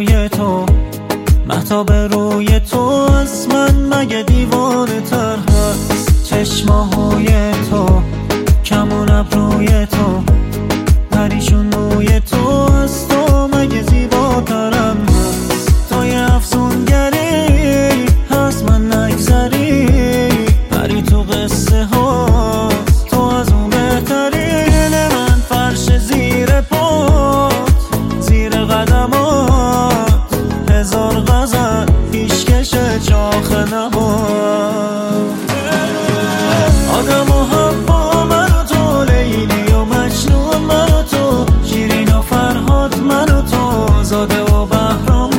روی تو، مهتاب روی تو از من مگه دیوانه تر هست؟ چشماهای تو، کمون ابروی تو، پریشون موی تو از تو مگه زیباترم هست؟ تو یه افسونگری هست من نگذری، پری تو قصه ها تو از اون بهترین. من فرش زیر پات، زیر قدمات، هزار غزل پیشکش چاخ نبات. آدم و حوا من و تو، لیلی و مجنون من و تو، شیرین و فرهاد من و تو، زاده و بهرام